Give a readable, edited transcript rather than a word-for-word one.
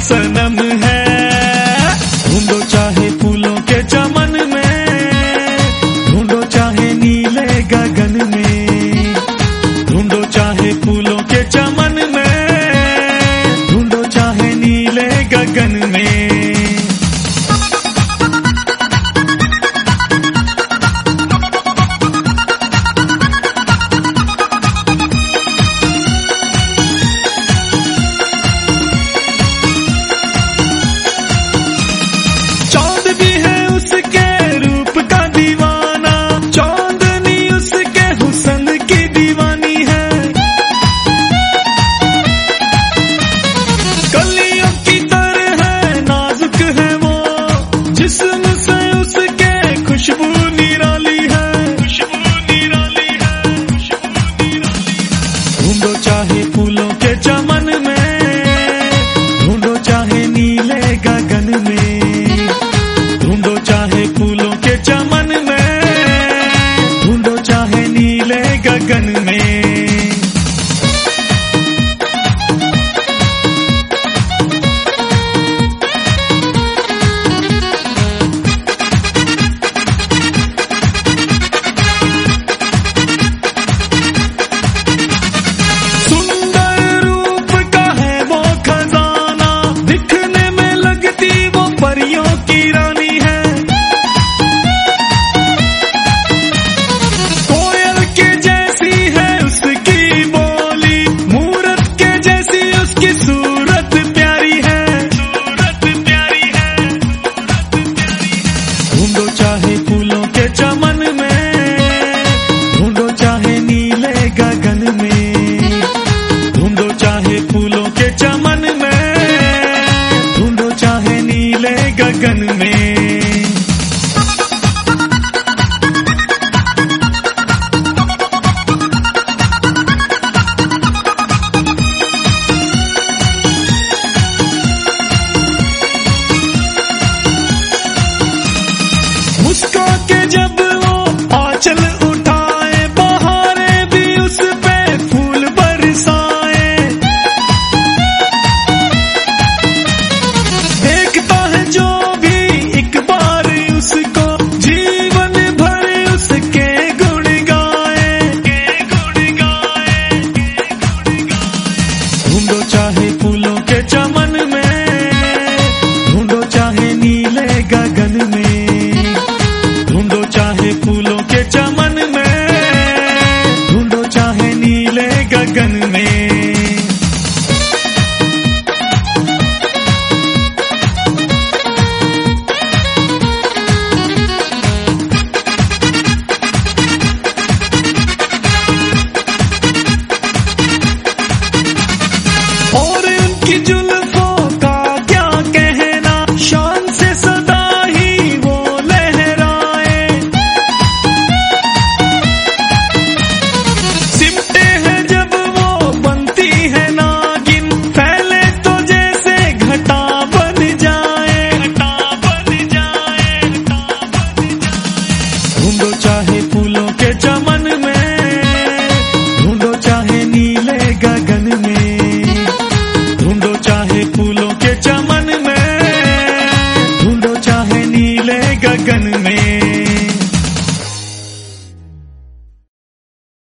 सनम है। ढूंढो चाहे फूलों के चमन में, ढूंढो चाहे नीले गगन में, ढूंढो चाहे फूलों के चमन में, ढूंढो चाहे नीले गगन में। ढूंढो चाहे फूलों के चमन में, ढूंढो चाहे नीले गगन में, ढूंढो चाहे फूलों के चमन में, ढूंढो चाहे नीले गगन में। ढूंढो चाहे फूलों के चमन में, ढूंढो चाहे नीले गगन में, ढूंढो चाहे फूलों के चमन में, ढूंढो चाहे नीले गगन में। मुस्का के जब वो आंचल उठाए, बहारें भी उस पे फूल बरसाए। देखता है जो भी एक बार उसको, जीवन भर उसके गुण गाए। ढूंढो चाहे फूलों के चमन में, ढूंढो चाहे नीले गगन में, ढूंढो चाहे फूलों के चमन में, ढूंढो चाहे नीले गगन में। और उनकी जुल्फों का क्या कहना, शान से सदा ही वो लहराए। सिमटे हैं जब वो बनती है नागिन, फैले तो जैसे घटा बन जाए। ढूंढो चाहे फूलों के चमन में, ढूंढो चाहे नीले गगन में, ढूंढो चाहे फूलों के चमन